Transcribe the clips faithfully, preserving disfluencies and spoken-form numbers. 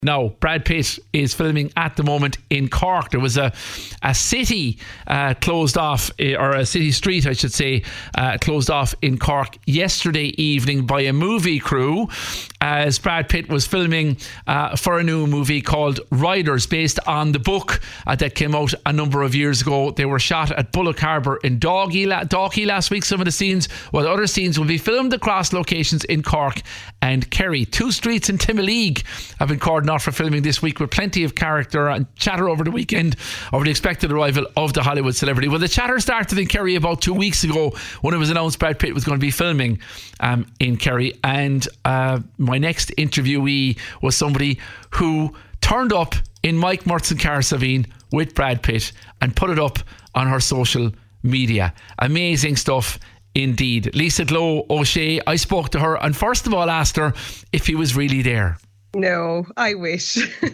Now, Brad Pitt is filming at the moment in Cork. There was a a city uh, closed off, or a city street, I should say, uh, closed off in Cork yesterday evening by a movie crew as Brad Pitt was filming uh, for a new movie called Riders, based on the book uh, that came out a number of years ago. They were shot at Bullock Harbour in Dalkey, Dalkey last week, some of the scenes, while other scenes will be filmed across locations in Cork and Kerry. Two streets in Timoleague have been cordoned off for filming this week, with plenty of character and chatter over the weekend over the expected arrival of the Hollywood celebrity. Well, the chatter started in Kerry about two weeks ago when it was announced Brad Pitt was going to be filming um, in Kerry, and uh, my next interviewee was somebody who turned up in Mike Murt's and Carsavine with Brad Pitt and put it up on her social media. Amazing stuff indeed. Lisa Glow O'Shea, I spoke to her and first of all asked her if he was really there. No, I wish.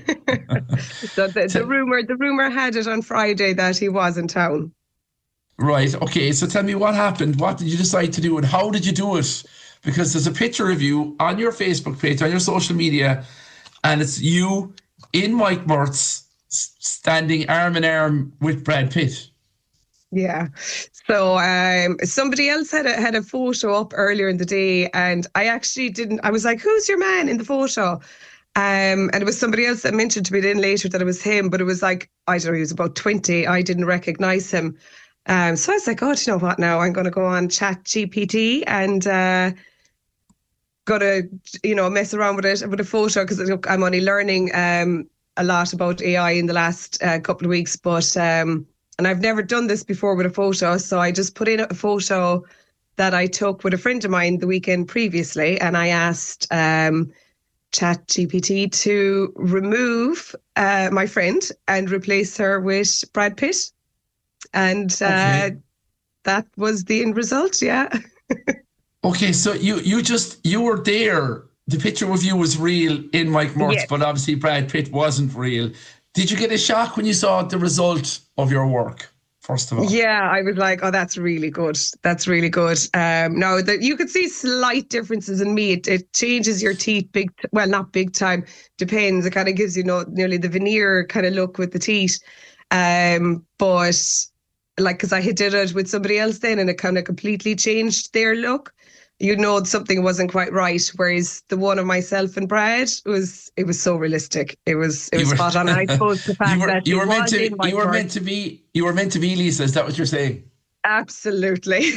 so the, the rumor, the rumor had it on Friday that he was in town. Right. Okay. So tell me what happened. What did you decide to do, and how did you do it? Because there's a picture of you on your Facebook page, on your social media, and it's you in Mike Murt's standing arm in arm with Brad Pitt. Yeah. So um, somebody else had a, had a photo up earlier in the day, and I actually didn't. I was like, "Who's your man in the photo?" Um, and it was somebody else that mentioned to me then later that it was him, but it was like, I don't know, he was about twenty. I didn't recognise him. Um, so I was like, "Oh, do you know what? Now I'm going to go on Chat G P T and uh, got to, you know, mess around with it with a photo, because I'm only learning um, a lot about A I in the last uh, couple of weeks, but." Um, And I've never done this before with a photo. So I just put in a photo that I took with a friend of mine the weekend previously. And I asked um, Chat G P T to remove uh, my friend and replace her with Brad Pitt. And uh, okay. That was the end result, yeah. Okay, so you, you just, you were there. The picture of you was real in Mike Murt's, yes. But obviously Brad Pitt wasn't real. Did you get a shock when you saw the result of your work, first of all? Yeah, I was like, oh, that's really good. That's really good. Um, no, that you could see slight differences in me. It, it changes your teeth big, t- well, not big time, depends. It kind of gives you know, nearly the veneer kind of look with the teeth. Um, but like, because I had did it with somebody else then, and it kind of completely changed their look. You know something wasn't quite right, whereas the one of myself and Brad was it was so realistic. It was it was spot on. And I suppose the fact you were, that you were was meant to in you were work, meant to be you were meant to be Lisa. Is that what you're saying? Absolutely.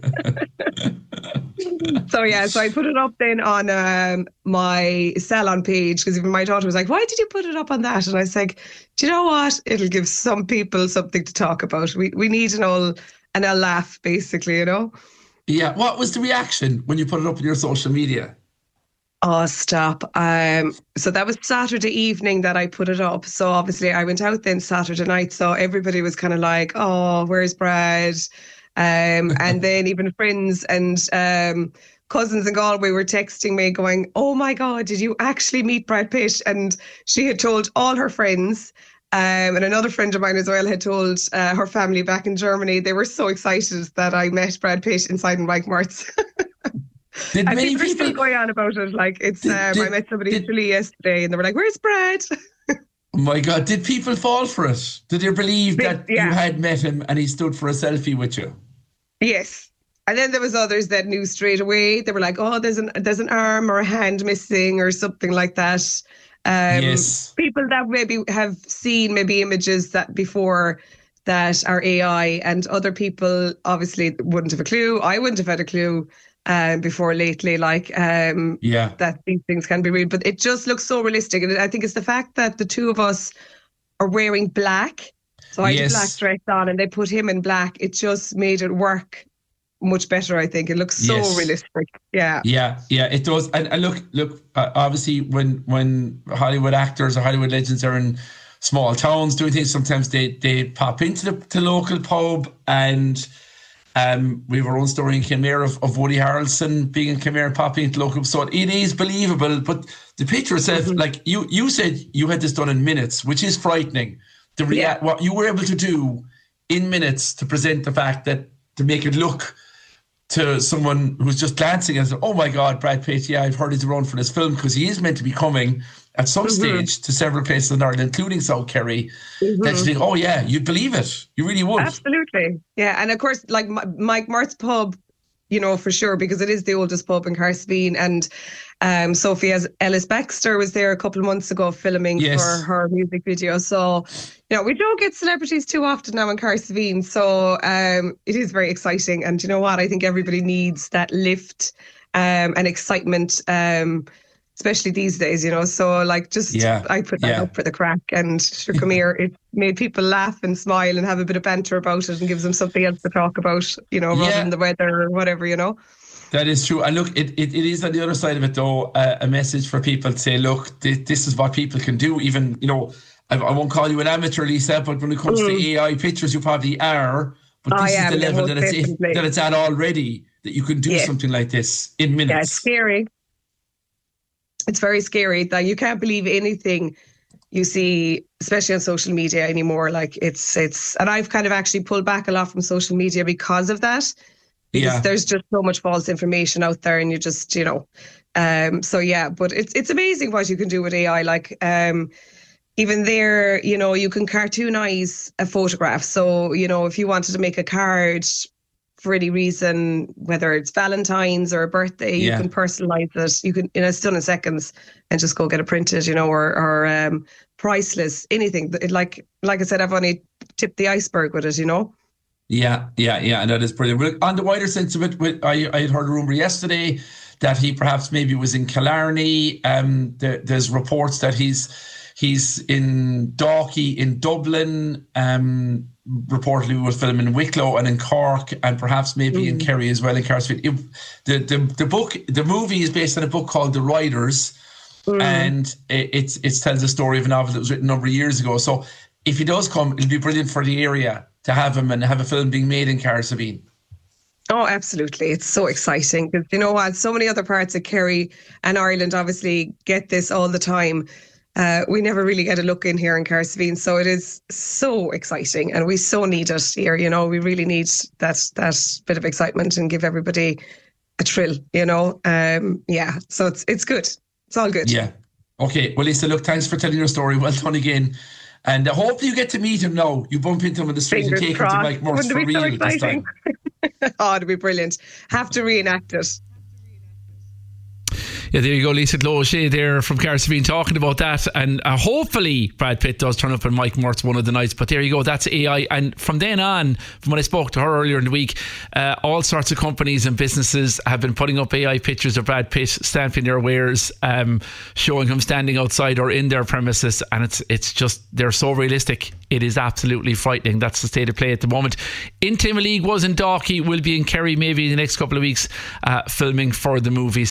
So yeah, so I put it up then on um, my salon page, because even my daughter was like, "Why did you put it up on that?" And I was like, "Do you know what? It'll give some people something to talk about. We we need an all and a laugh, basically, you know." Yeah. What was the reaction when you put it up on your social media? Oh, stop. Um, so that was Saturday evening that I put it up. So obviously I went out then Saturday night. So everybody was kind of like, "Oh, where's Brad?" Um, and then even friends and um, cousins in Galway were texting me going, "Oh my God, did you actually meet Brad Pitt?" And she had told all her friends. Um, and another friend of mine as well had told uh, her family back in Germany. They were so excited that I met Brad Pitt inside in Mike Murt's. Did and many people are people still going on about it. Like it's, did, um, did, I met somebody did, in Chile yesterday, and they were like, "Where's Brad?" Oh my God! Did people fall for it? Did they believe they, that yeah. you had met him and he stood for a selfie with you? Yes. And then there was others that knew straight away. They were like, "Oh, there's an there's an arm or a hand missing or something like that." Um, yes. People that maybe have seen maybe images that before that are A I, and other people obviously wouldn't have a clue. I wouldn't have had a clue um, before lately, like um, yeah. that these things can be real. But it just looks so realistic. And I think it's the fact that the two of us are wearing black. So I yes. had a black dress on and they put him in black. It just made it work much better, I think. It looks so yes. realistic. Yeah. Yeah, yeah, it does. And, and look, look. Uh, obviously, when when Hollywood actors or Hollywood legends are in small towns doing things, sometimes they they pop into the, the local pub. And um, we have our own story in Kenmare of, of Woody Harrelson being in Kenmare, popping into local. So it is believable. But the picture itself, mm-hmm. like you you said, you had this done in minutes, which is frightening. The rea- yeah. what you were able to do in minutes to present the fact that to make it look to someone who's just glancing and said, oh my God, Brad Pitt, yeah, I've heard he's around for this film, because he is meant to be coming at some mm-hmm. stage to several places in Ireland, including South Kerry, mm-hmm. that you think, oh yeah, you'd believe it. You really would. Absolutely. Yeah. And of course, like Mike Mart's pub, you know, for sure, because it is the oldest pub in Carsveen. And um, Sophie Ellis Bextor was there a couple of months ago filming yes. for her music video. So, you know, we don't get celebrities too often now in Carsveen. So um, it is very exciting. And you know what? I think everybody needs that lift um, and excitement, um, especially these days, you know. So like just, yeah. I put that yeah. up for the crack, and sure, come here, it made people laugh and smile and have a bit of banter about it, and gives them something else to talk about, you know, rather yeah. than the weather or whatever, you know. That is true. And look, it, it, it is on the other side of it, though, uh, a message for people to say, look, th- this is what people can do. Even, you know, I, I won't call you an amateur, Lisa, but when it comes mm. to A I pictures, you probably are. But this oh, is the level that it's, that it's at already, that you can do yeah. something like this in minutes. Yeah, it's scary. It's very scary that you can't believe anything you see, especially on social media anymore. Like it's, it's, and I've kind of actually pulled back a lot from social media because of that. Because yeah. there's just so much false information out there, and you just, you know, um, so yeah, but it's it's amazing what you can do with A I. Like um, even there, you know, you can cartoonize a photograph. So, you know, if you wanted to make a card for any reason, whether it's Valentine's or a birthday, yeah. you can personalize it. You can, in a stun of seconds, and just go get it printed, you know, or, or um, priceless, anything. It, like, like I said, I've only tipped the iceberg with it, you know. Yeah, yeah, yeah, and that is brilliant. But on the wider sense of it, I, I had heard a rumour yesterday that he perhaps maybe was in Killarney. Um, there, there's reports that he's he's in Dalkey in Dublin. Um, reportedly was filming in Wicklow and in Cork, and perhaps maybe mm. in Kerry as well, in Carsfield. It, the the the book, the movie is based on a book called The Riders, mm. and it it's it tells the story of a novel that was written a number of years ago. So if he does come, it'll be brilliant for the area to have him and have a film being made in Carsveen. Oh, absolutely. It's so exciting because, you know what, so many other parts of Kerry and Ireland obviously get this all the time. Uh, we never really get a look in here in Carsveen. So it is so exciting, and we so need it here. You know, we really need that that bit of excitement and give everybody a thrill, you know. Um, yeah, so it's it's good. It's all good. Yeah. Okay. Well, Lisa, look, thanks for telling your story. Well done again. And uh, hopefully you get to meet him now. You bump into him in the street Fingers and take crossed. him to Mike Murt's for real so this time. Oh, it'd be brilliant. Have to reenact it. Yeah, there you go, Lisa O'Shea there from Carsveen talking about that. And uh, hopefully Brad Pitt does turn up in Mike Murt's one of the nights. But there you go, that's A I. And from then on, from when I spoke to her earlier in the week, uh, all sorts of companies and businesses have been putting up A I pictures of Brad Pitt stamping their wares, um, showing him standing outside or in their premises. And it's it's just, they're so realistic. It is absolutely frightening. That's the state of play at the moment. In Timoleague was in Dalkey, will be in Kerry maybe in the next couple of weeks, uh, filming for the movie.